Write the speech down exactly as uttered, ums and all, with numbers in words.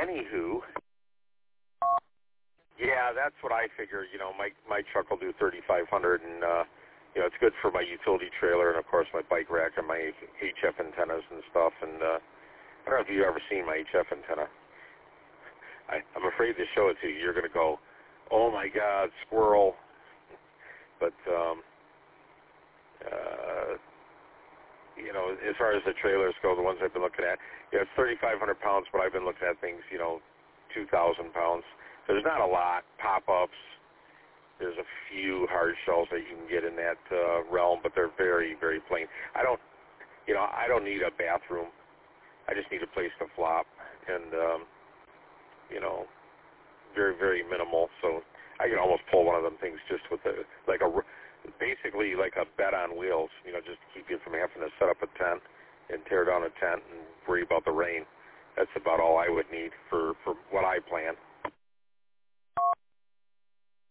anywho, yeah, that's what I figure. You know, my my truck will do thirty-five hundred, and uh, you know, it's good for my utility trailer and of course my bike rack and my H F antennas and stuff. And uh, I don't know if you've ever seen my H F antenna. I, I'm afraid to show it to you. You're going to go, oh my God, squirrel. But um, uh, you know, as far as the trailers go, the ones I've been looking at, you know, it's thirty-five hundred pounds, but I've been looking at things, you know, two thousand pounds. There's not a lot. Pop-ups. There's a few hard shells that you can get in that uh, realm, but they're very, very plain. I don't, you know, I don't need a bathroom. I just need a place to flop, and um, you know, very, very minimal. So I can almost pull one of them things just with a like a basically like a bed on wheels. You know, just to keep you from having to set up a tent and tear down a tent and worry about the rain. That's about all I would need for